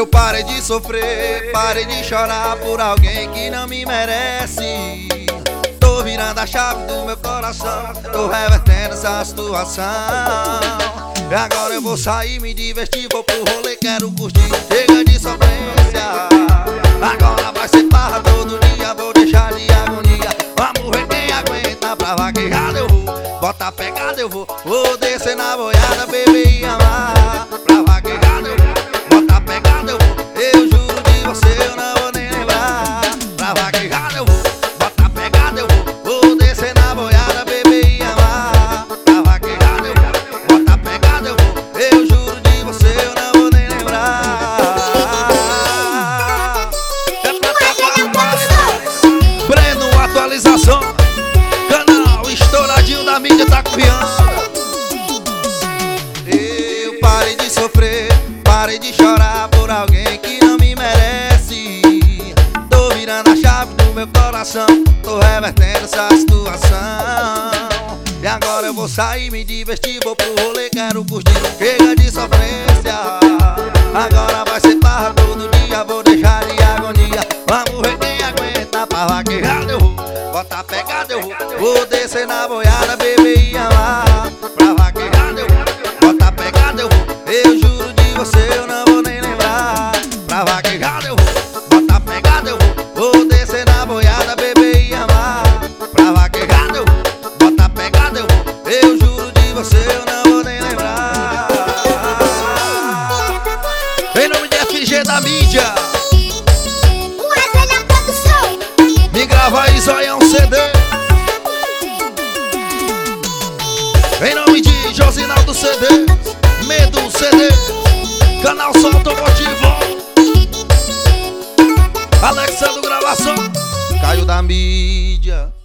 parei de sofrer, parei de chorar por alguém que não me merece. Tô virando a chave do meu coração, tô revertendo essa situação. E agora eu vou sair, me divertir, vou pro rolê, quero curtir. Chega de sofrência, agora vai ser farra todo dia, vou deixar de agonia. Vamos ver quem aguenta, pra vaquejada eu vou, bota a pegada eu vou descer na boiada, beber e amar. Pra vaquejada eu vou, bota a pegada eu vou, eu juro de você eu não vou nem lembrar. Pra vaquejada eu vou, bota a pegada eu vou descer na boiada, beber e amar. Pra vaquejada eu vou, bota a pegada eu vou, eu juro de você eu não vou nem lembrar. Breno, atualização, canal estouradinho da mídia tá copiando. Eu parei de sofrer, parei de chorar por alguém que não me merece. Tô virando a chave do meu coração, tô revertendo essa situação. E agora eu vou sair, me divertir, vou pro rolê, quero curtir. Chega de sofrência, agora vai ser farra todo dia, vou deixar de agonia. Vamos ver quem aguenta, pra vaquejada eu vou, bota a pegada eu vou descer na boiada, beber e amar. Pra vaquejada eu vou, bota a pegada eu vou, eu juro de você eu não vou nem lembrar. Pra vaquejada eu vou, bota a pegada eu vou descer na boiada, beber e amar. Pra vaquejada eu vou, bota a pegada eu vou, eu juro de você eu não vou nem lembrar. Em nome de FG da mídia, me grava aí, Zoião CD. Em nome de Josinaldo CD, Medo CD, canal Som Automotivo, Alexandro Gravação, Caio da mídia.